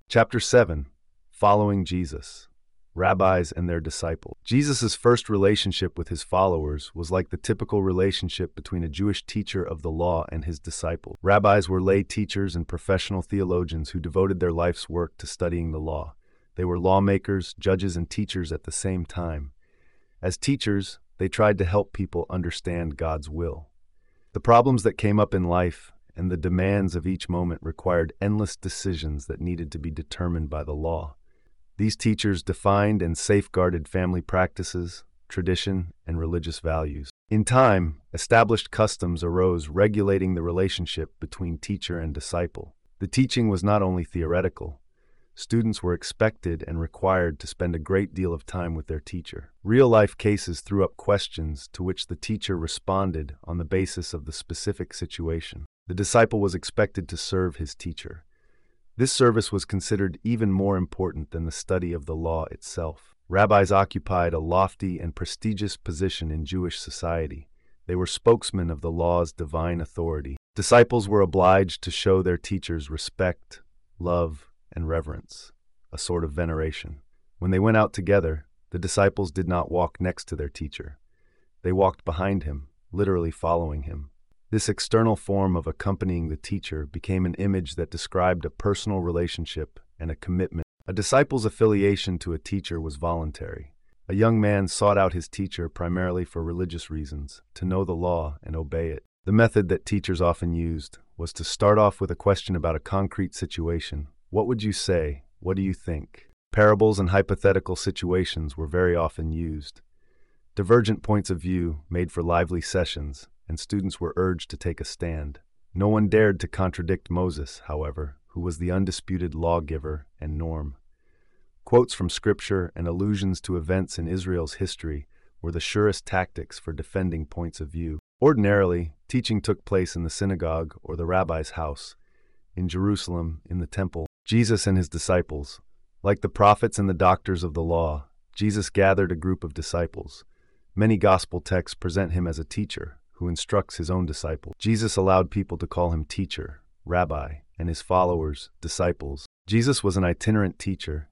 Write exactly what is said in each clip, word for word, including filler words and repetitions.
Chapter seven. Following Jesus. Rabbis and their disciples. Jesus' first relationship with his followers was like the typical relationship between a Jewish teacher of the law and his disciples. Rabbis were lay teachers and professional theologians who devoted their life's work to studying the law. They were lawmakers, judges, and teachers at the same time. As teachers, they tried to help people understand God's will. The problems that came up in life and the demands of each moment required endless decisions that needed to be determined by the law. These teachers defined and safeguarded family practices, tradition, and religious values. In time, established customs arose regulating the relationship between teacher and disciple. The teaching was not only theoretical. Students were expected and required to spend a great deal of time with their teacher. Real-life cases threw up questions to which the teacher responded on the basis of the specific situation. The disciple was expected to serve his teacher. This service was considered even more important than the study of the law itself. Rabbis occupied a lofty and prestigious position in Jewish society. They were spokesmen of the law's divine authority. Disciples were obliged to show their teachers respect, love, and reverence, a sort of veneration. When they went out together, the disciples did not walk next to their teacher. They walked behind him, literally following him. This external form of accompanying the teacher became an image that described a personal relationship and a commitment. A disciple's affiliation to a teacher was voluntary. A young man sought out his teacher primarily for religious reasons, to know the law and obey it. The method that teachers often used was to start off with a question about a concrete situation. What would you say? What do you think? Parables and hypothetical situations were very often used. Divergent points of view made for lively sessions, and students were urged to take a stand. No one dared to contradict Moses, however, who was the undisputed lawgiver and norm. Quotes from Scripture and allusions to events in Israel's history were the surest tactics for defending points of view. Ordinarily, teaching took place in the synagogue or the rabbi's house. In Jerusalem, in the temple, Jesus and his disciples. Like the prophets and the doctors of the law, Jesus gathered a group of disciples. Many gospel texts present him as a teacher who instructs his own disciples. Jesus allowed people to call him teacher, rabbi, and his followers, disciples. Jesus was an itinerant teacher.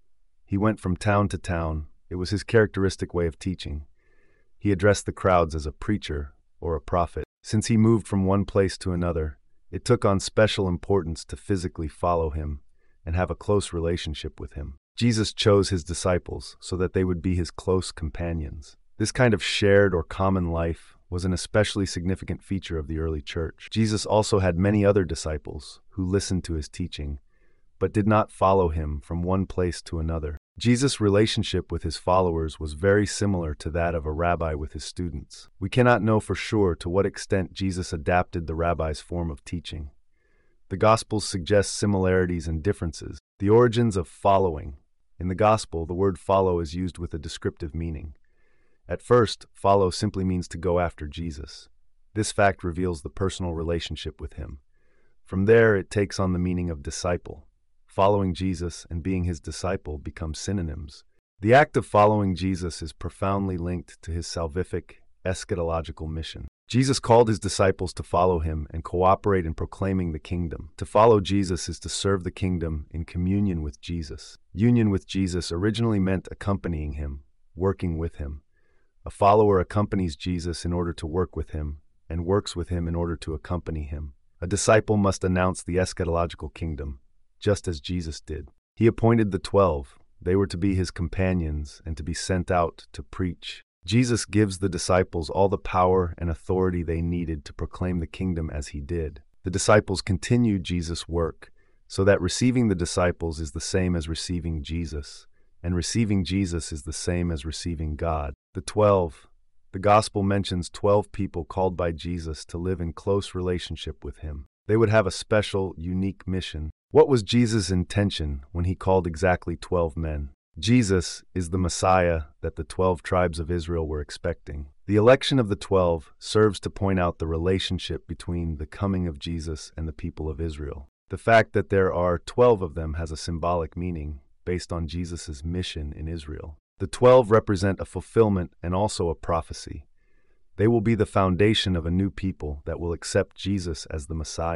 He went from town to town. It was his characteristic way of teaching. He addressed the crowds as a preacher or a prophet. Since he moved from one place to another, it took on special importance to physically follow him and have a close relationship with him. Jesus chose his disciples so that they would be his close companions. This kind of shared or common life was an especially significant feature of the early church. Jesus also had many other disciples who listened to his teaching, but did not follow him from one place to another. Jesus' relationship with his followers was very similar to that of a rabbi with his students. We cannot know for sure to what extent Jesus adapted the rabbi's form of teaching. The Gospels suggest similarities and differences. The origins of following. In the Gospel, the word follow is used with a descriptive meaning. At first, follow simply means to go after Jesus. This fact reveals the personal relationship with him. From there, it takes on the meaning of disciple. Following Jesus and being his disciple become synonyms. The act of following Jesus is profoundly linked to his salvific, eschatological mission. Jesus called his disciples to follow him and cooperate in proclaiming the kingdom. To follow Jesus is to serve the kingdom in communion with Jesus. Union with Jesus originally meant accompanying him, working with him. A follower accompanies Jesus in order to work with him, and works with him in order to accompany him. A disciple must announce the eschatological kingdom, just as Jesus did. He appointed the twelve. They were to be his companions and to be sent out to preach. Jesus gives the disciples all the power and authority they needed to proclaim the kingdom as he did. The disciples continued Jesus' work, so that receiving the disciples is the same as receiving Jesus, and receiving Jesus is the same as receiving God. The twelve. The Gospel mentions twelve people called by Jesus to live in close relationship with him. They would have a special, unique mission. What was Jesus' intention when he called exactly twelve men? Jesus is the Messiah that the twelve tribes of Israel were expecting. The election of the twelve serves to point out the relationship between the coming of Jesus and the people of Israel. The fact that there are twelve of them has a symbolic meaning based on Jesus' mission in Israel. The twelve represent a fulfillment and also a prophecy. They will be the foundation of a new people that will accept Jesus as the Messiah.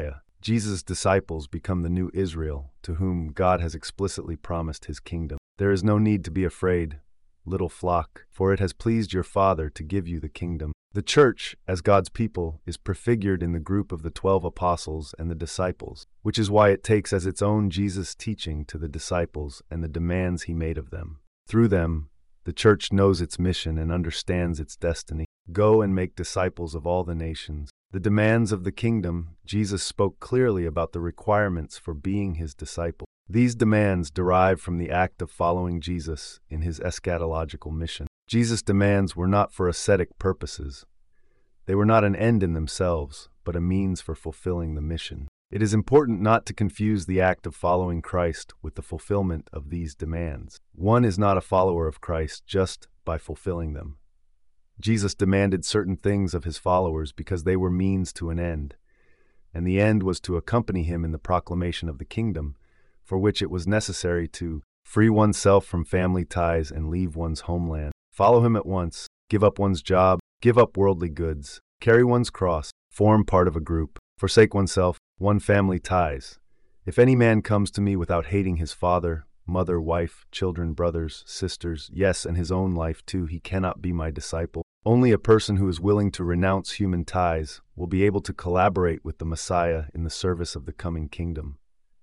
Jesus' disciples become the new Israel, to whom God has explicitly promised his kingdom. There is no need to be afraid, little flock, for it has pleased your Father to give you the kingdom. The church, as God's people, is prefigured in the group of the twelve apostles and the disciples, which is why it takes as its own Jesus' teaching to the disciples and the demands he made of them. Through them, the church knows its mission and understands its destiny. Go and make disciples of all the nations. The demands of the kingdom, Jesus spoke clearly about the requirements for being his disciple. These demands derive from the act of following Jesus in his eschatological mission. Jesus' demands were not for ascetic purposes. They were not an end in themselves, but a means for fulfilling the mission. It is important not to confuse the act of following Christ with the fulfillment of these demands. One is not a follower of Christ just by fulfilling them. Jesus demanded certain things of his followers because they were means to an end, and the end was to accompany him in the proclamation of the kingdom, for which it was necessary to free oneself from family ties and leave one's homeland. Follow him at once, give up one's job, give up worldly goods, carry one's cross, form part of a group, forsake oneself, one family ties. If any man comes to me without hating his father, mother, wife, children, brothers, sisters, yes, and his own life too, he cannot be my disciple. Only a person who is willing to renounce human ties will be able to collaborate with the Messiah in the service of the coming kingdom.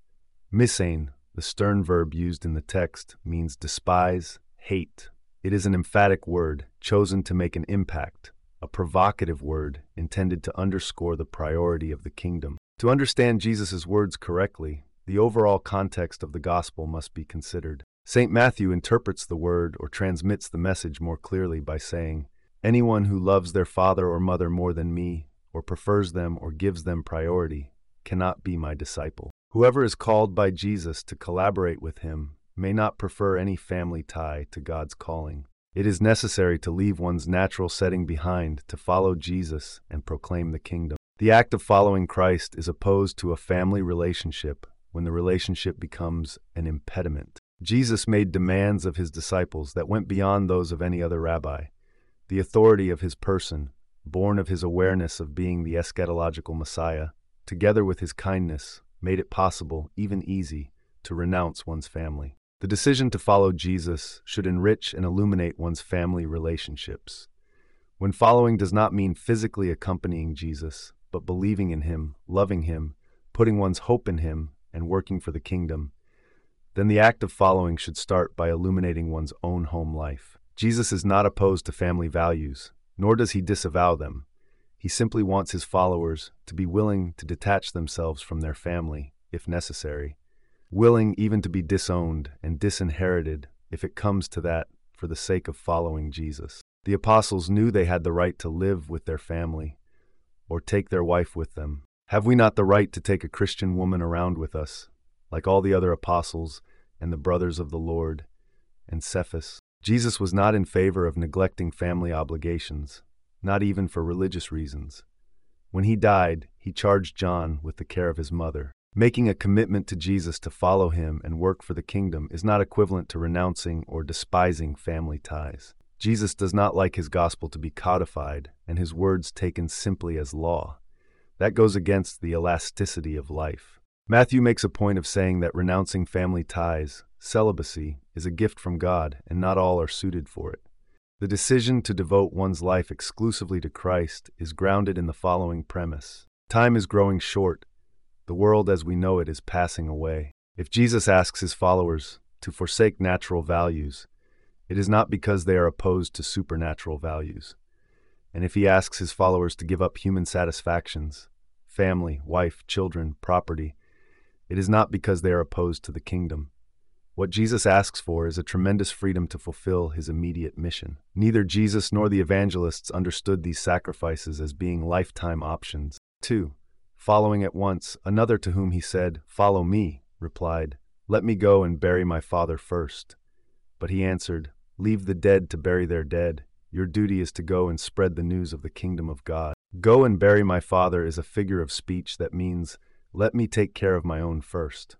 Misain, the stern verb used in the text, means despise, hate. It is an emphatic word, chosen to make an impact, a provocative word intended to underscore the priority of the kingdom. To understand Jesus' words correctly, the overall context of the gospel must be considered. Saint Matthew interprets the word or transmits the message more clearly by saying, "Anyone who loves their father or mother more than me, or prefers them or gives them priority, cannot be my disciple." Whoever is called by Jesus to collaborate with him may not prefer any family tie to God's calling. It is necessary to leave one's natural setting behind to follow Jesus and proclaim the kingdom. The act of following Christ is opposed to a family relationship when the relationship becomes an impediment. Jesus made demands of his disciples that went beyond those of any other rabbi. The authority of his person, born of his awareness of being the eschatological Messiah, together with his kindness, made it possible, even easy, to renounce one's family. The decision to follow Jesus should enrich and illuminate one's family relationships. When following does not mean physically accompanying Jesus, but believing in him, loving him, putting one's hope in him, and working for the kingdom, then the act of following should start by illuminating one's own home life. Jesus is not opposed to family values, nor does he disavow them. He simply wants his followers to be willing to detach themselves from their family, if necessary, willing even to be disowned and disinherited if it comes to that for the sake of following Jesus. The apostles knew they had the right to live with their family or take their wife with them. Have we not the right to take a Christian woman around with us, like all the other apostles and the brothers of the Lord and Cephas? Jesus was not in favor of neglecting family obligations, not even for religious reasons. When he died, he charged John with the care of his mother. Making a commitment to Jesus to follow him and work for the kingdom is not equivalent to renouncing or despising family ties. Jesus does not like his gospel to be codified and his words taken simply as law. That goes against the elasticity of life. Matthew makes a point of saying that renouncing family ties, celibacy, is a gift from God, and not all are suited for it. The decision to devote one's life exclusively to Christ is grounded in the following premise. Time is growing short. The world as we know it is passing away. If Jesus asks his followers to forsake natural values, it is not because they are opposed to supernatural values. And if he asks his followers to give up human satisfactions, family, wife, children, property, it is not because they are opposed to the kingdom. What Jesus asks for is a tremendous freedom to fulfill his immediate mission. Neither Jesus nor the evangelists understood these sacrifices as being lifetime options. two. Following at once, another to whom he said, "Follow me," replied, "Let me go and bury my father first." But he answered, "Leave the dead to bury their dead. Your duty is to go and spread the news of the kingdom of God." Go and bury my father is a figure of speech that means, let me take care of my own first.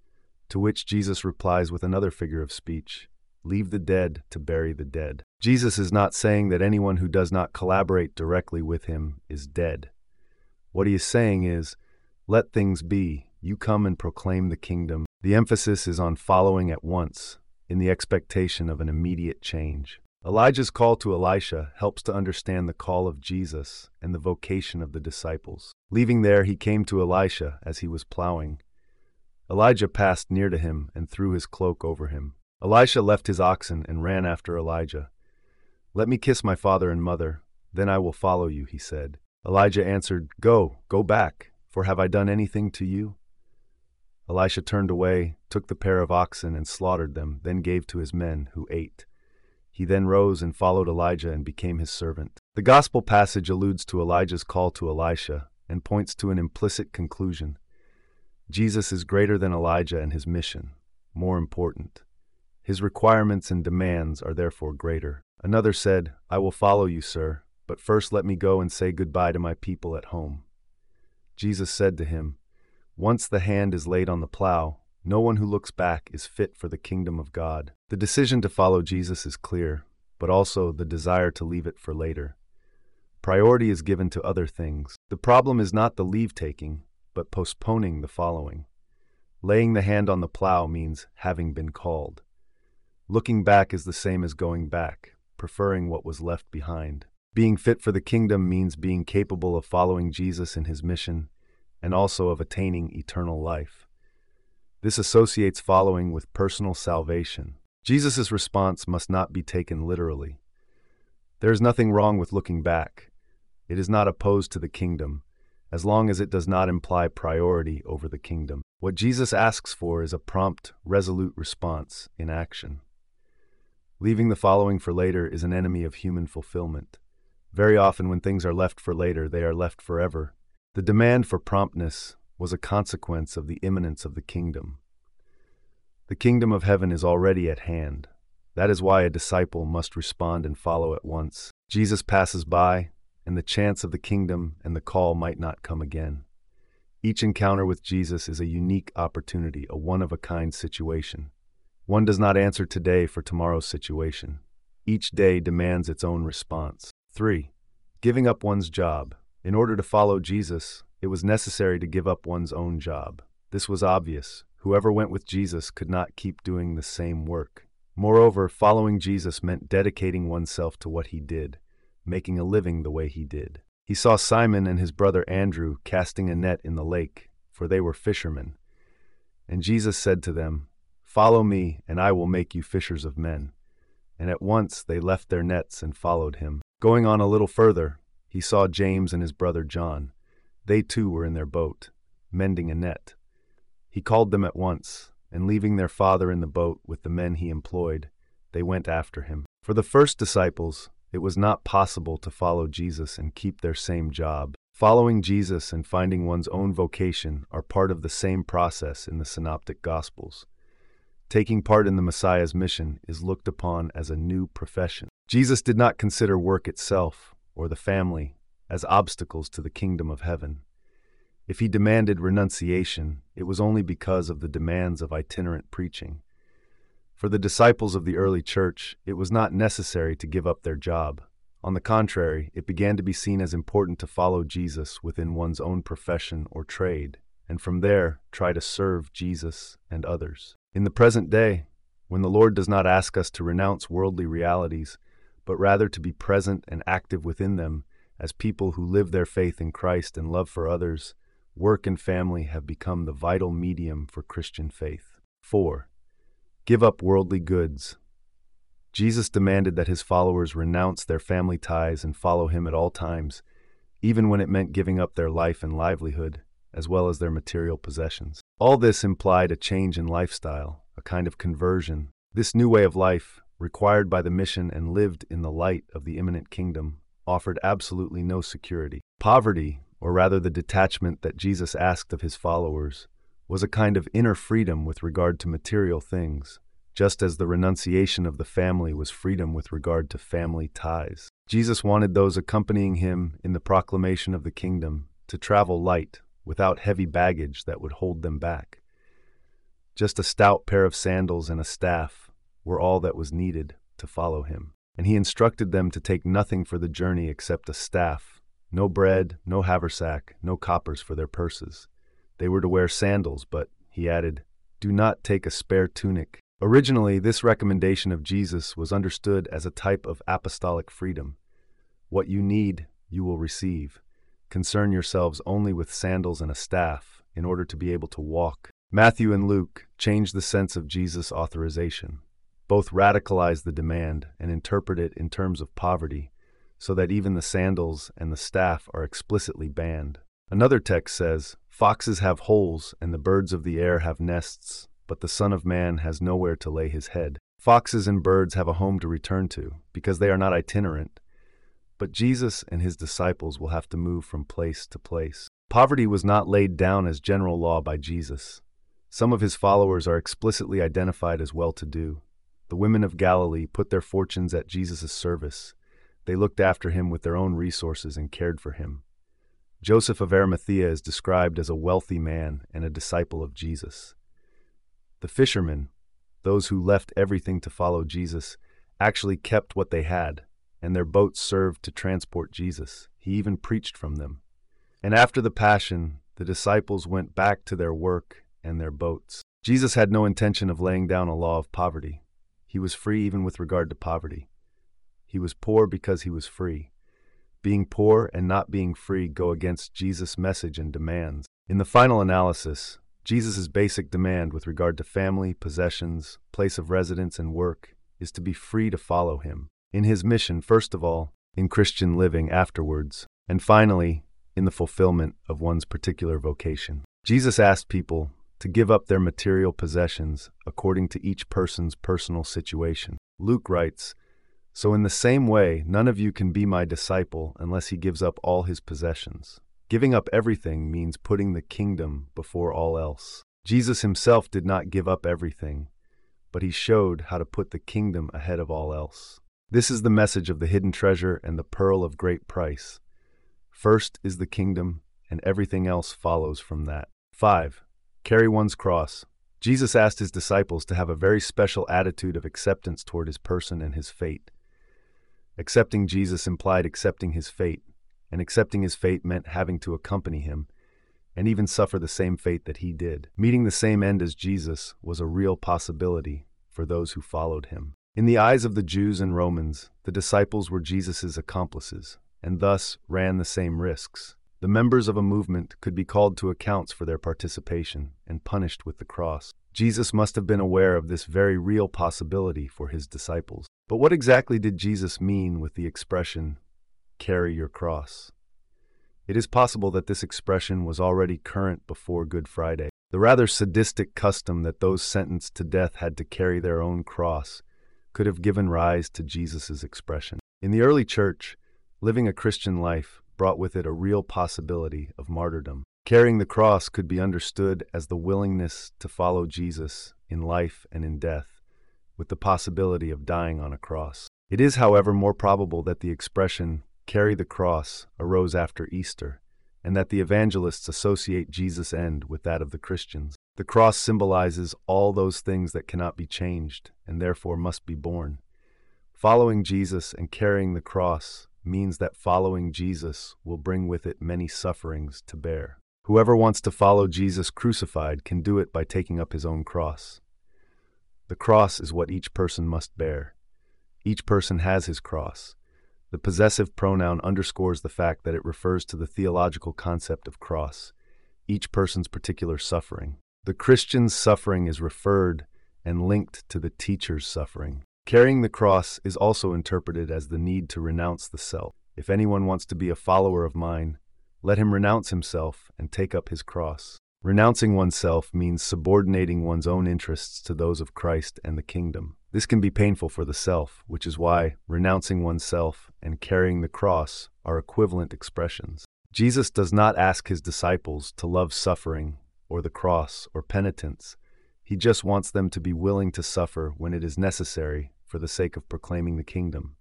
To which Jesus replies with another figure of speech, leave the dead to bury the dead. Jesus is not saying that anyone who does not collaborate directly with him is dead. What he is saying is, Let things be. You come and proclaim the kingdom. The emphasis is on following at once, in the expectation of an immediate change. Elijah's call to Elisha helps to understand the call of Jesus and the vocation of the disciples. Leaving there, he came to Elisha as he was plowing. Elijah passed near to him and threw his cloak over him. Elisha left his oxen and ran after Elijah. "Let me kiss my father and mother, then I will follow you," he said. Elijah answered, "Go, go back, for have I done anything to you?" Elisha turned away, took the pair of oxen and slaughtered them, then gave to his men, who ate. He then rose and followed Elijah and became his servant. The gospel passage alludes to Elijah's call to Elisha and points to an implicit conclusion. Jesus is greater than Elijah and his mission, more important. His requirements and demands are therefore greater. Another said, "I will follow you, sir, but first let me go and say goodbye to my people at home." Jesus said to him, "Once the hand is laid on the plow, no one who looks back is fit for the kingdom of God." The decision to follow Jesus is clear, but also the desire to leave it for later. Priority is given to other things. The problem is not the leave-taking, but postponing the following. Laying the hand on the plow means having been called. Looking back is the same as going back, preferring what was left behind. Being fit for the kingdom means being capable of following Jesus in his mission and also of attaining eternal life. This associates following with personal salvation. Jesus' response must not be taken literally. There is nothing wrong with looking back. It is not opposed to the kingdom, as long as it does not imply priority over the kingdom. What Jesus asks for is a prompt, resolute response in action. Leaving the following for later is an enemy of human fulfillment. Very often when things are left for later, they are left forever. The demand for promptness was a consequence of the imminence of the kingdom. The kingdom of heaven is already at hand. That is why a disciple must respond and follow at once. Jesus passes by, and the chance of the kingdom and the call might not come again. Each encounter with Jesus is a unique opportunity, a one-of-a-kind situation. One does not answer today for tomorrow's situation. Each day demands its own response. three. Giving up one's job. In order to follow Jesus, it was necessary to give up one's own job. This was obvious. Whoever went with Jesus could not keep doing the same work. Moreover, following Jesus meant dedicating oneself to what he did, making a living the way he did. He saw Simon and his brother Andrew casting a net in the lake, for they were fishermen. And Jesus said to them, "Follow me, and I will make you fishers of men." And at once they left their nets and followed him. Going on a little further, he saw James and his brother John. They too were in their boat, mending a net. He called them at once, and leaving their father in the boat with the men he employed, they went after him. For the first disciples, it was not possible to follow Jesus and keep their same job. Following Jesus and finding one's own vocation are part of the same process in the Synoptic Gospels. Taking part in the Messiah's mission is looked upon as a new profession. Jesus did not consider work itself, or the family, as obstacles to the kingdom of heaven. If he demanded renunciation, it was only because of the demands of itinerant preaching. For the disciples of the early church, it was not necessary to give up their job. On the contrary, it began to be seen as important to follow Jesus within one's own profession or trade, and from there, try to serve Jesus and others. In the present day, when the Lord does not ask us to renounce worldly realities, but rather to be present and active within them as people who live their faith in Christ and love for others, work and family have become the vital medium for Christian faith. four. Give up worldly goods. Jesus demanded that his followers renounce their family ties and follow him at all times, even when it meant giving up their life and livelihood, as well as their material possessions. All this implied a change in lifestyle, a kind of conversion. This new way of life, required by the mission and lived in the light of the imminent kingdom, offered absolutely no security. Poverty, or rather the detachment that Jesus asked of his followers, was a kind of inner freedom with regard to material things, just as the renunciation of the family was freedom with regard to family ties. Jesus wanted those accompanying him in the proclamation of the kingdom to travel light, without heavy baggage that would hold them back. Just a stout pair of sandals and a staff were all that was needed to follow him. And he instructed them to take nothing for the journey except a staff, no bread, no haversack, no coppers for their purses. They were to wear sandals, but, he added, do not take a spare tunic. Originally, this recommendation of Jesus was understood as a type of apostolic freedom. What you need, you will receive. Concern yourselves only with sandals and a staff in order to be able to walk. Matthew and Luke changed the sense of Jesus' authorization. Both radicalize the demand and interpret it in terms of poverty, so that even the sandals and the staff are explicitly banned. Another text says, foxes have holes and the birds of the air have nests, but the Son of Man has nowhere to lay his head. Foxes and birds have a home to return to, because they are not itinerant, but Jesus and his disciples will have to move from place to place. Poverty was not laid down as general law by Jesus. Some of his followers are explicitly identified as well-to-do. The women of Galilee put their fortunes at Jesus' service. They looked after him with their own resources and cared for him. Joseph of Arimathea is described as a wealthy man and a disciple of Jesus. The fishermen, those who left everything to follow Jesus, actually kept what they had, and their boats served to transport Jesus. He even preached from them. And after the Passion, the disciples went back to their work and their boats. Jesus had no intention of laying down a law of poverty. He was free even with regard to poverty. He was poor because he was free. Being poor and not being free go against Jesus' message and demands. In the final analysis, Jesus' basic demand with regard to family, possessions, place of residence, and work is to be free to follow him. In his mission, first of all, in Christian living afterwards, and finally, in the fulfillment of one's particular vocation. Jesus asked people to give up their material possessions according to each person's personal situation. Luke writes, so in the same way, none of you can be my disciple unless he gives up all his possessions. Giving up everything means putting the kingdom before all else. Jesus himself did not give up everything, but he showed how to put the kingdom ahead of all else. This is the message of the hidden treasure and the pearl of great price. First is the kingdom, and everything else follows from that. five. Carry one's cross. Jesus asked his disciples to have a very special attitude of acceptance toward his person and his fate. Accepting Jesus implied accepting his fate, and accepting his fate meant having to accompany him, and even suffer the same fate that he did. Meeting the same end as Jesus was a real possibility for those who followed him. In the eyes of the Jews and Romans, the disciples were Jesus' accomplices, and thus ran the same risks. The members of a movement could be called to accounts for their participation and punished with the cross. Jesus must have been aware of this very real possibility for his disciples. But what exactly did Jesus mean with the expression, carry your cross? It is possible that this expression was already current before Good Friday. The rather sadistic custom that those sentenced to death had to carry their own cross could have given rise to Jesus' expression. In the early church, living a Christian life brought with it a real possibility of martyrdom. Carrying the cross could be understood as the willingness to follow Jesus in life and in death, with the possibility of dying on a cross. It is, however, more probable that the expression, carry the cross, arose after Easter, and that the evangelists associate Jesus' end with that of the Christians. The cross symbolizes all those things that cannot be changed, and therefore must be borne. Following Jesus and carrying the cross means that following Jesus will bring with it many sufferings to bear. Whoever wants to follow Jesus crucified can do it by taking up his own cross. The cross is what each person must bear. Each person has his cross. The possessive pronoun underscores the fact that it refers to the theological concept of cross, each person's particular suffering. The Christian's suffering is referred and linked to the teacher's suffering. Carrying the cross is also interpreted as the need to renounce the self. If anyone wants to be a follower of mine, let him renounce himself and take up his cross. Renouncing oneself means subordinating one's own interests to those of Christ and the kingdom. This can be painful for the self, which is why renouncing oneself and carrying the cross are equivalent expressions. Jesus does not ask his disciples to love suffering or the cross or penitence. He just wants them to be willing to suffer when it is necessary for the sake of proclaiming the kingdom.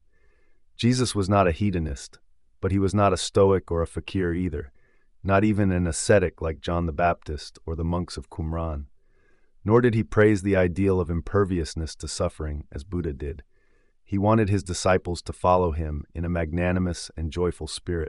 Jesus was not a hedonist, but he was not a stoic or a fakir either, not even an ascetic like John the Baptist or the monks of Qumran. Nor did he praise the ideal of imperviousness to suffering as Buddha did. He wanted his disciples to follow him in a magnanimous and joyful spirit.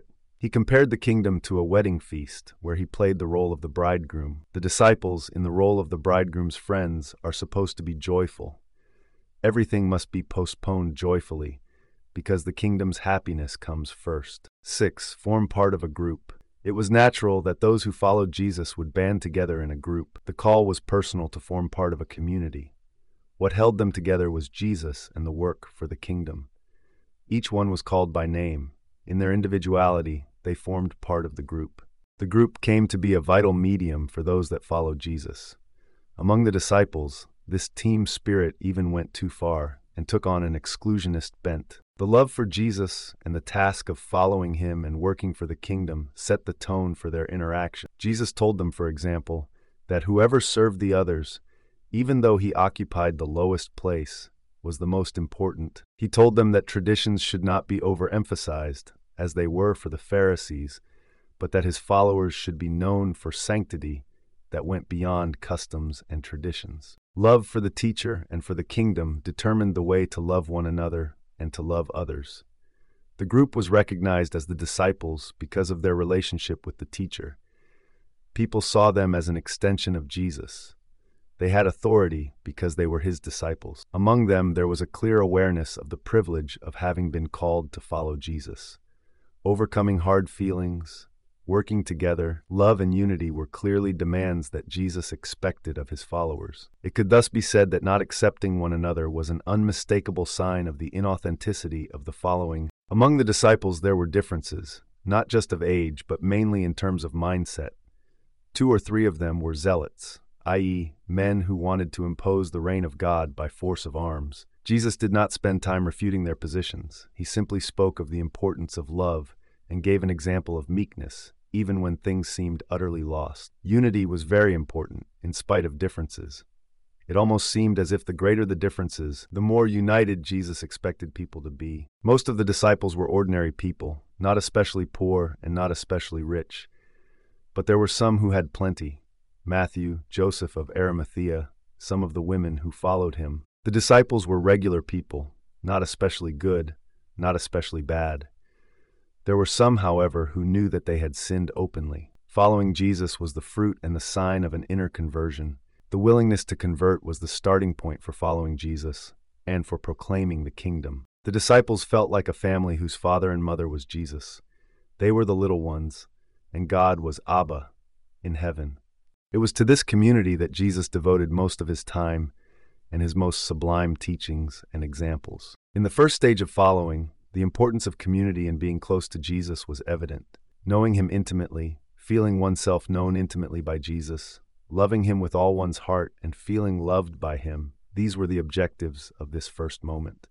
He compared the kingdom to a wedding feast where he played the role of the bridegroom. The disciples, in the role of the bridegroom's friends, are supposed to be joyful. Everything must be postponed joyfully, because the kingdom's happiness comes first. six. Form part of a group. It was natural that those who followed Jesus would band together in a group. The call was personal to form part of a community. What held them together was Jesus and the work for the kingdom. Each one was called by name. In their individuality, they formed part of the group. The group came to be a vital medium for those that followed Jesus. Among the disciples, this team spirit even went too far and took on an exclusionist bent. The love for Jesus and the task of following him and working for the kingdom set the tone for their interaction. Jesus told them, for example, that whoever served the others, even though he occupied the lowest place, was the most important. He told them that traditions should not be overemphasized, as they were for the Pharisees, but that his followers should be known for sanctity that went beyond customs and traditions. Love for the teacher and for the kingdom determined the way to love one another and to love others. The group was recognized as the disciples because of their relationship with the teacher. People saw them as an extension of Jesus. They had authority because they were his disciples. Among them, there was a clear awareness of the privilege of having been called to follow Jesus. Overcoming hard feelings, working together, love and unity were clearly demands that Jesus expected of his followers. It could thus be said that not accepting one another was an unmistakable sign of the inauthenticity of the following. Among the disciples there were differences, not just of age, but mainly in terms of mindset. Two or three of them were zealots, that is, men who wanted to impose the reign of God by force of arms. Jesus did not spend time refuting their positions. He simply spoke of the importance of love and gave an example of meekness, even when things seemed utterly lost. Unity was very important, in spite of differences. It almost seemed as if the greater the differences, the more united Jesus expected people to be. Most of the disciples were ordinary people, not especially poor and not especially rich. But there were some who had plenty. Matthew, Joseph of Arimathea, some of the women who followed him. The disciples were regular people, not especially good, not especially bad. There were some, however, who knew that they had sinned openly. Following Jesus was the fruit and the sign of an inner conversion. The willingness to convert was the starting point for following Jesus and for proclaiming the kingdom. The disciples felt like a family whose father and mother was Jesus. They were the little ones, and God was Abba in heaven. It was to this community that Jesus devoted most of his time and his most sublime teachings and examples. In the first stage of following, the importance of community and being close to Jesus was evident. Knowing him intimately, feeling oneself known intimately by Jesus, loving him with all one's heart, and feeling loved by him, these were the objectives of this first moment.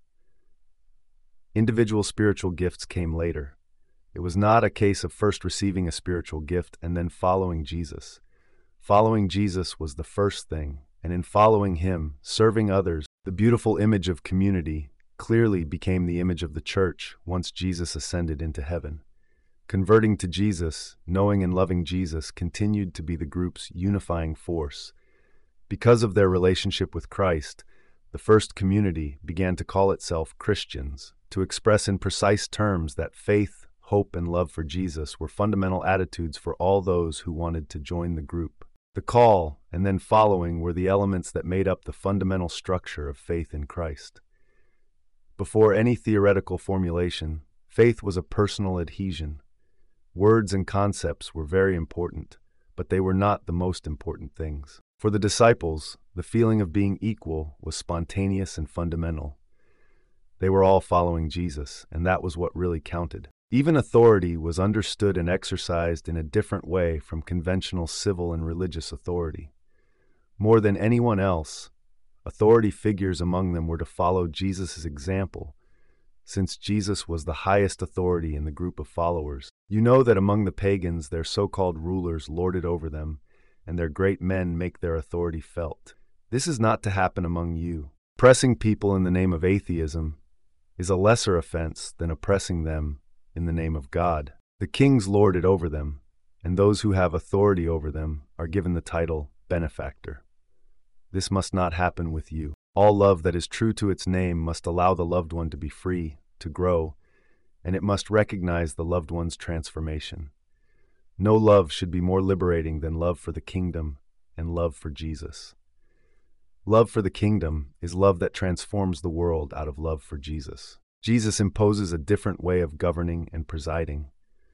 Individual spiritual gifts came later. It was not a case of first receiving a spiritual gift and then following Jesus. Following Jesus was the first thing, and in following him, serving others, the beautiful image of community clearly became the image of the church once Jesus ascended into heaven. Converting to Jesus, knowing and loving Jesus continued to be the group's unifying force. Because of their relationship with Christ, the first community began to call itself Christians, to express in precise terms that faith, hope, and love for Jesus were fundamental attitudes for all those who wanted to join the group. The call and then following were the elements that made up the fundamental structure of faith in Christ. Before any theoretical formulation, faith was a personal adhesion. Words and concepts were very important, but they were not the most important things. For the disciples, the feeling of being equal was spontaneous and fundamental. They were all following Jesus, and that was what really counted. Even authority was understood and exercised in a different way from conventional civil and religious authority. More than anyone else, authority figures among them were to follow Jesus' example, since Jesus was the highest authority in the group of followers. You know that among the pagans their so-called rulers lorded over them, and their great men make their authority felt. This is not to happen among you. Oppressing people in the name of atheism is a lesser offense than oppressing them in the name of God. The kings lord it over them, and those who have authority over them are given the title benefactor. This must not happen with you. All love that is true to its name must allow the loved one to be free, to grow, and it must recognize the loved one's transformation. No love should be more liberating than love for the kingdom and love for Jesus. Love for the kingdom is love that transforms the world out of love for Jesus. Jesus imposes a different way of governing and presiding.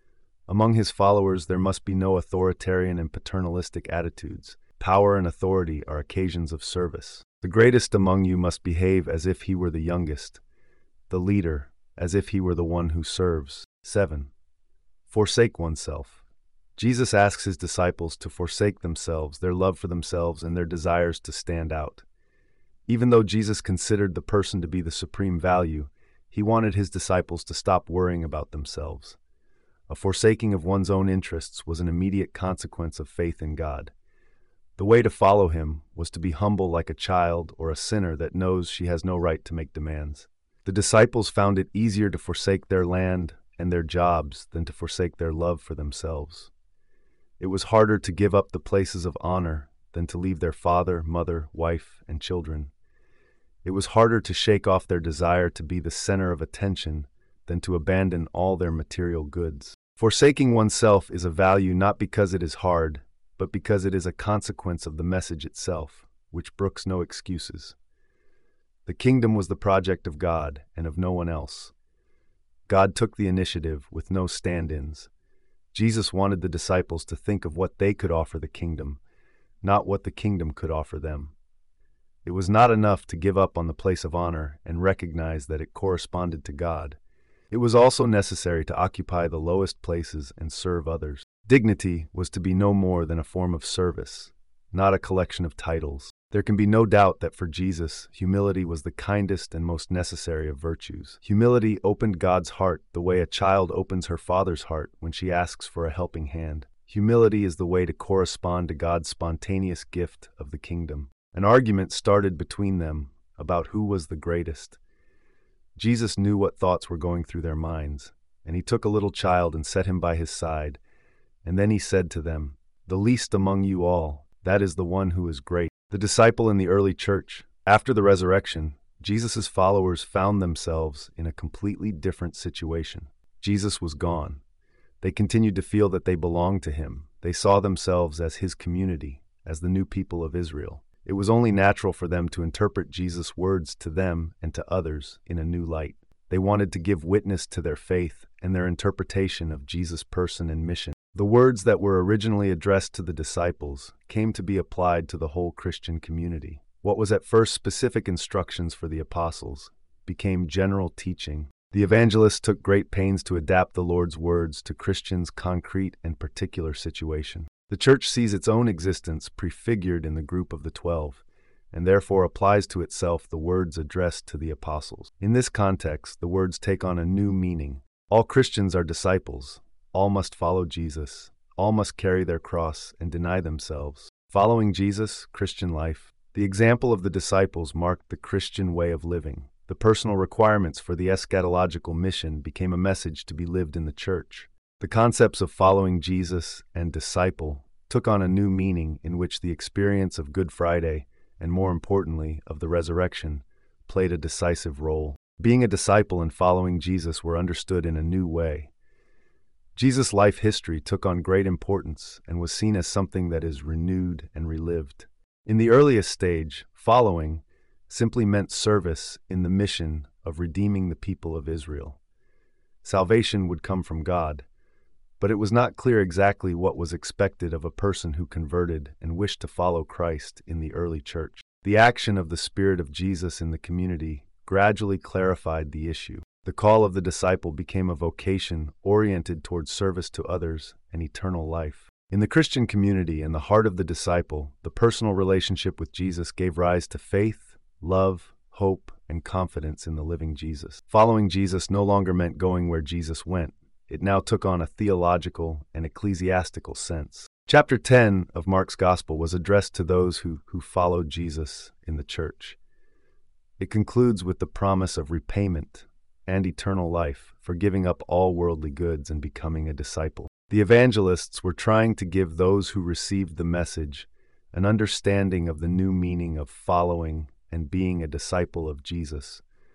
Among his followers, there must be no authoritarian and paternalistic attitudes. Power and authority are occasions of service. The greatest among you must behave as if he were the youngest, the leader as if he were the one who serves. seven. Forsake oneself. Jesus asks his disciples to forsake themselves, their love for themselves, and their desires to stand out. Even though Jesus considered the person to be the supreme value, he wanted his disciples to stop worrying about themselves. A forsaking of one's own interests was an immediate consequence of faith in God. The way to follow him was to be humble like a child or a sinner that knows she has no right to make demands. The disciples found it easier to forsake their land and their jobs than to forsake their love for themselves. It was harder to give up the places of honor than to leave their father, mother, wife, and children. It was harder to shake off their desire to be the center of attention than to abandon all their material goods. Forsaking oneself is a value not because it is hard, but because it is a consequence of the message itself, which brooks no excuses. The kingdom was the project of God and of no one else. God took the initiative with no stand-ins. Jesus wanted the disciples to think of what they could offer the kingdom, not what the kingdom could offer them. It was not enough to give up on the place of honor and recognize that it corresponded to God. It was also necessary to occupy the lowest places and serve others. Dignity was to be no more than a form of service, not a collection of titles. There can be no doubt that for Jesus, humility was the kindest and most necessary of virtues. Humility opened God's heart the way a child opens her father's heart when she asks for a helping hand. Humility is the way to correspond to God's spontaneous gift of the kingdom. An argument started between them about who was the greatest. Jesus knew what thoughts were going through their minds, and he took a little child and set him by his side. And then he said to them, "The least among you all, that is the one who is great." The disciple in the early church. After the resurrection, Jesus' followers found themselves in a completely different situation. Jesus was gone. They continued to feel that they belonged to him. They saw themselves as his community, as the new people of Israel. It was only natural for them to interpret Jesus' words to them and to others in a new light. They wanted to give witness to their faith and their interpretation of Jesus' person and mission. The words that were originally addressed to the disciples came to be applied to the whole Christian community. What was at first specific instructions for the apostles became general teaching. The evangelists took great pains to adapt the Lord's words to Christians' concrete and particular situation. The church sees its own existence prefigured in the group of the twelve, and therefore applies to itself the words addressed to the apostles. In this context, the words take on a new meaning. All Christians are disciples. All must follow Jesus. All must carry their cross and deny themselves. Following Jesus, Christian life. The example of the disciples marked the Christian way of living. The personal requirements for the eschatological mission became a message to be lived in the church. The concepts of following Jesus and disciple took on a new meaning in which the experience of Good Friday, and more importantly, of the resurrection, played a decisive role. Being a disciple and following Jesus were understood in a new way. Jesus' life history took on great importance and was seen as something that is renewed and relived. In the earliest stage, following simply meant service in the mission of redeeming the people of Israel. Salvation would come from God, but it was not clear exactly what was expected of a person who converted and wished to follow Christ in the early church. The action of the Spirit of Jesus in the community gradually clarified the issue. The call of the disciple became a vocation oriented toward service to others and eternal life. In the Christian community and the heart of the disciple, the personal relationship with Jesus gave rise to faith, love, hope, and confidence in the living Jesus. Following Jesus no longer meant going where Jesus went. It now took on a theological and ecclesiastical sense. Chapter ten of Mark's Gospel was addressed to those who, who followed Jesus in the church. It concludes with the promise of repayment and eternal life for giving up all worldly goods and becoming a disciple. The evangelists were trying to give those who received the message an understanding of the new meaning of following and being a disciple of Jesus.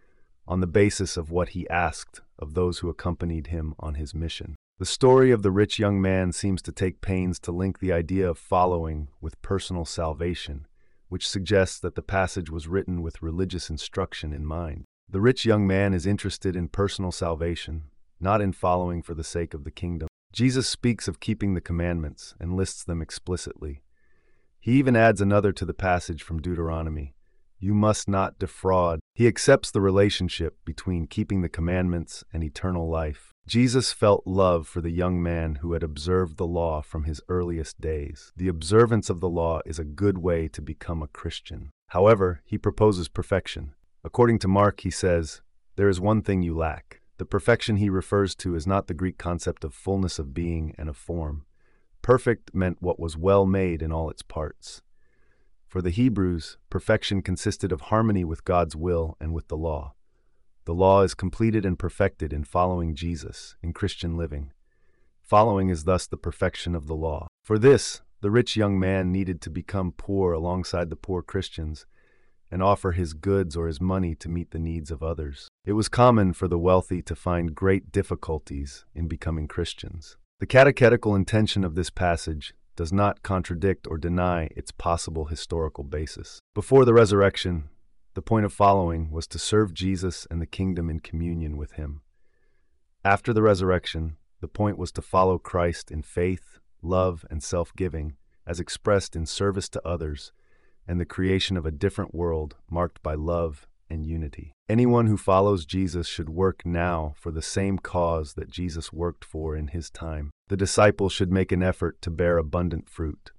on the basis of what he asked of those who accompanied him on his mission. The story of the rich young man seems to take pains to link the idea of following with personal salvation, which suggests that the passage was written with religious instruction in mind. The rich young man is interested in personal salvation, not in following for the sake of the kingdom. Jesus speaks of keeping the commandments and lists them explicitly. He even adds another to the passage from Deuteronomy: "You must not defraud." He accepts the relationship between keeping the commandments and eternal life. Jesus felt love for the young man who had observed the law from his earliest days. The observance of the law is a good way to become a Christian. However, he proposes perfection. According to Mark, he says, "There is one thing you lack." The perfection he refers to is not the Greek concept of fullness of being and of form. Perfect meant what was well made in all its parts. For the Hebrews, perfection consisted of harmony with God's will and with the law. The law is completed and perfected in following Jesus, in Christian living. Following is thus the perfection of the law. For this, the rich young man needed to become poor alongside the poor Christians and offer his goods or his money to meet the needs of others. It was common for the wealthy to find great difficulties in becoming Christians. The catechetical intention of this passage does not contradict or deny its possible historical basis. Before the resurrection, the point of following was to serve Jesus and the kingdom in communion with him. After the resurrection, the point was to follow Christ in faith, love, and self-giving, as expressed in service to others, and the creation of a different world marked by love and unity. Anyone who follows Jesus should work now for the same cause that Jesus worked for in his time. The disciple should make an effort to bear abundant fruit.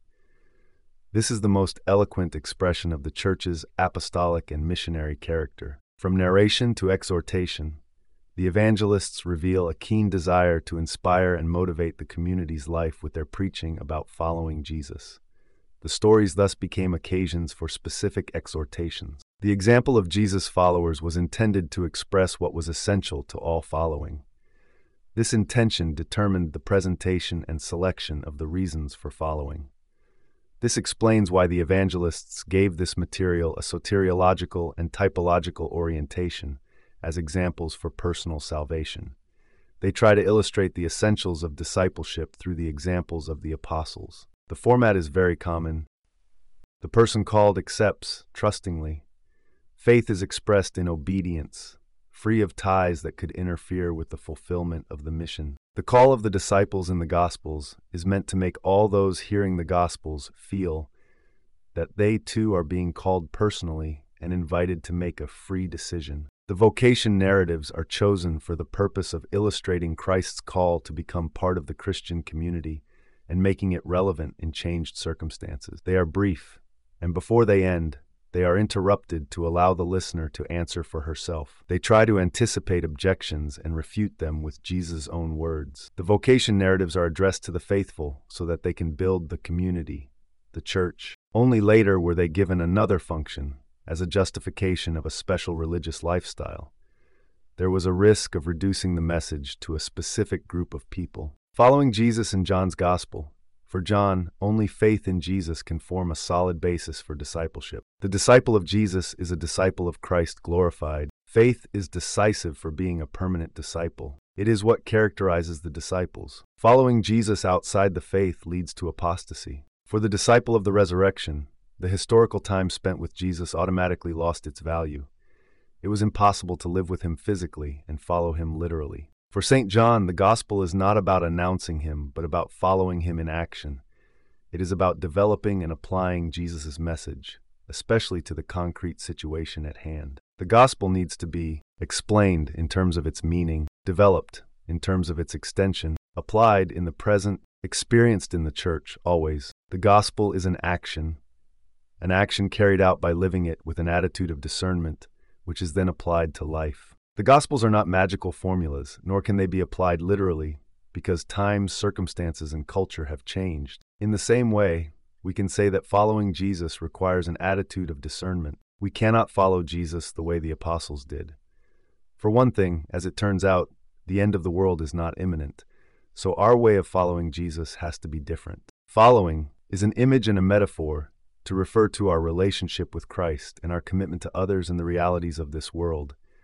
This is the most eloquent expression of the Church's apostolic and missionary character. From narration to exhortation, the evangelists reveal a keen desire to inspire and motivate the community's life with their preaching about following Jesus. The stories thus became occasions for specific exhortations. The example of Jesus' followers was intended to express what was essential to all following. This intention determined the presentation and selection of the reasons for following. This explains why the evangelists gave this material a soteriological and typological orientation as examples for personal salvation. They try to illustrate the essentials of discipleship through the examples of the apostles. The format is very common. The person called accepts trustingly. Faith is expressed in obedience, free of ties that could interfere with the fulfillment of the mission. The call of the disciples in the Gospels is meant to make all those hearing the Gospels feel that they too are being called personally and invited to make a free decision. The vocation narratives are chosen for the purpose of illustrating Christ's call to become part of the Christian community and making it relevant in changed circumstances. They are brief, and before they end, they are interrupted to allow the listener to answer for herself. They try to anticipate objections and refute them with Jesus' own words. The vocation narratives are addressed to the faithful so that they can build the community, the church. Only later were they given another function, as a justification of a special religious lifestyle. There was a risk of reducing the message to a specific group of people. Following Jesus in John's Gospel, for John, only faith in Jesus can form a solid basis for discipleship. The disciple of Jesus is a disciple of Christ glorified. Faith is decisive for being a permanent disciple. It is what characterizes the disciples. Following Jesus outside the faith leads to apostasy. For the disciple of the resurrection, the historical time spent with Jesus automatically lost its value. It was impossible to live with him physically and follow him literally. For Saint John, the gospel is not about announcing him, but about following him in action. It is about developing and applying Jesus' message, especially to the concrete situation at hand. The gospel needs to be explained in terms of its meaning, developed in terms of its extension, applied in the present, experienced in the church always. The gospel is an action, an action carried out by living it with an attitude of discernment, which is then applied to life. The Gospels are not magical formulas, nor can they be applied literally, because times, circumstances, and culture have changed. In the same way, we can say that following Jesus requires an attitude of discernment. We cannot follow Jesus the way the apostles did. For one thing, as it turns out, the end of the world is not imminent, so our way of following Jesus has to be different. Following is an image and a metaphor to refer to our relationship with Christ and our commitment to others and the realities of this world.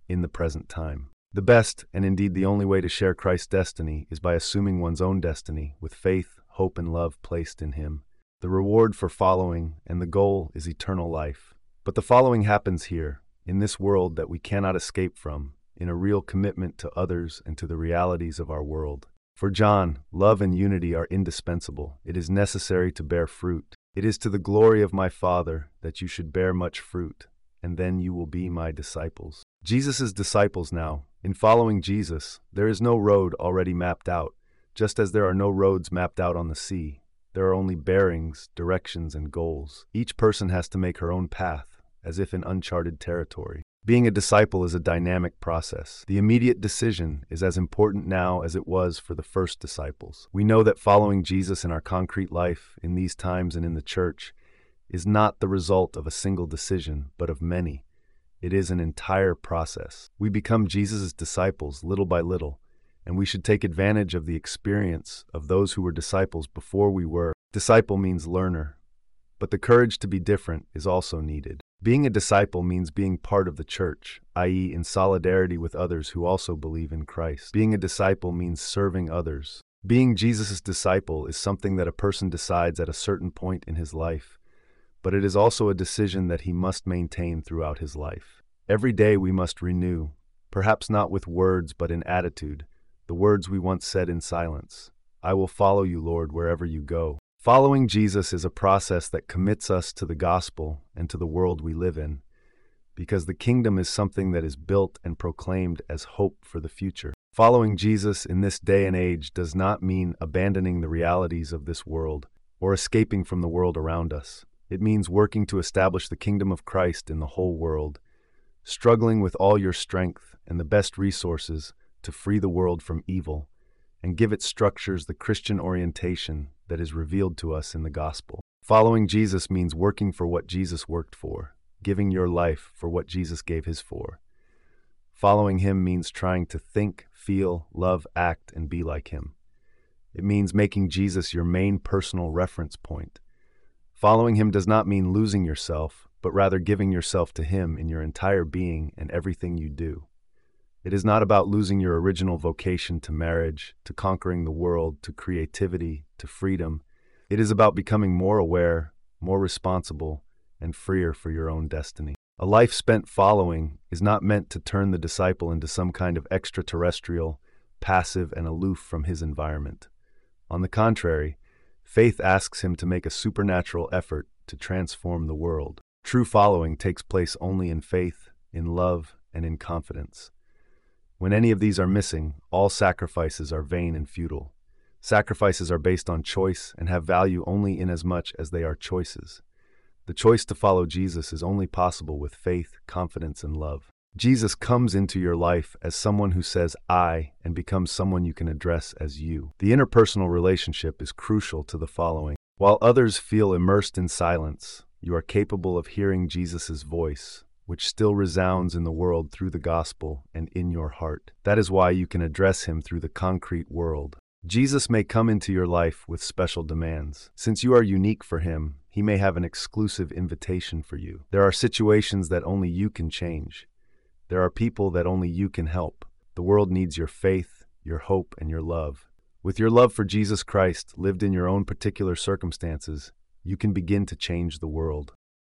in the present time. The best, and indeed the only way to share Christ's destiny is by assuming one's own destiny with faith, hope, and love placed in Him. The reward for following and the goal is eternal life. But the following happens here, in this world that we cannot escape from, in a real commitment to others and to the realities of our world. For John, love and unity are indispensable. It is necessary to bear fruit. It is to the glory of my Father that you should bear much fruit, and then you will be my disciples. Jesus' disciples now. In following Jesus, there is no road already mapped out, just as there are no roads mapped out on the sea. There are only bearings, directions, and goals. Each person has to make her own path, as if in uncharted territory. Being a disciple is a dynamic process. The immediate decision is as important now as it was for the first disciples. We know that following Jesus in our concrete life, in these times and in the church, is not the result of a single decision, but of many. It is an entire process. We become Jesus' disciples little by little, and we should take advantage of the experience of those who were disciples before we were. Disciple means learner, but the courage to be different is also needed. Being a disciple means being part of the church, that is in solidarity with others who also believe in Christ. Being a disciple means serving others. Being Jesus' disciple is something that a person decides at a certain point in his life, but it is also a decision that he must maintain throughout his life. Every day we must renew, perhaps not with words but in attitude, the words we once said in silence. I will follow you, Lord, wherever you go. Following Jesus is a process that commits us to the gospel and to the world we live in, because the kingdom is something that is built and proclaimed as hope for the future. Following Jesus in this day and age does not mean abandoning the realities of this world or escaping from the world around us. It means working to establish the kingdom of Christ in the whole world, struggling with all your strength and the best resources to free the world from evil and give its structures the Christian orientation that is revealed to us in the gospel. Following Jesus means working for what Jesus worked for, giving your life for what Jesus gave his for. Following him means trying to think, feel, love, act, and be like him. It means making Jesus your main personal reference point. Following him does not mean losing yourself, but rather giving yourself to him in your entire being and everything you do. It is not about losing your original vocation to marriage, to conquering the world, to creativity, to freedom. It is about becoming more aware, more responsible, and freer for your own destiny. A life spent following is not meant to turn the disciple into some kind of extraterrestrial, passive, and aloof from his environment. On the contrary, faith asks him to make a supernatural effort to transform the world. True following takes place only in faith, in love, and in confidence. When any of these are missing, all sacrifices are vain and futile. Sacrifices are based on choice and have value only inasmuch as they are choices. The choice to follow Jesus is only possible with faith, confidence, and love. Jesus comes into your life as someone who says I and becomes someone you can address as you. The interpersonal relationship is crucial to the following. While others feel immersed in silence, you are capable of hearing Jesus' voice, which still resounds in the world through the gospel and in your heart. That is why you can address him through the concrete world. Jesus may come into your life with special demands. Since you are unique for him, he may have an exclusive invitation for you. There are situations that only you can change. There are people that only you can help. The world needs your faith, your hope, and your love. With your love for Jesus Christ lived in your own particular circumstances, you can begin to change the world.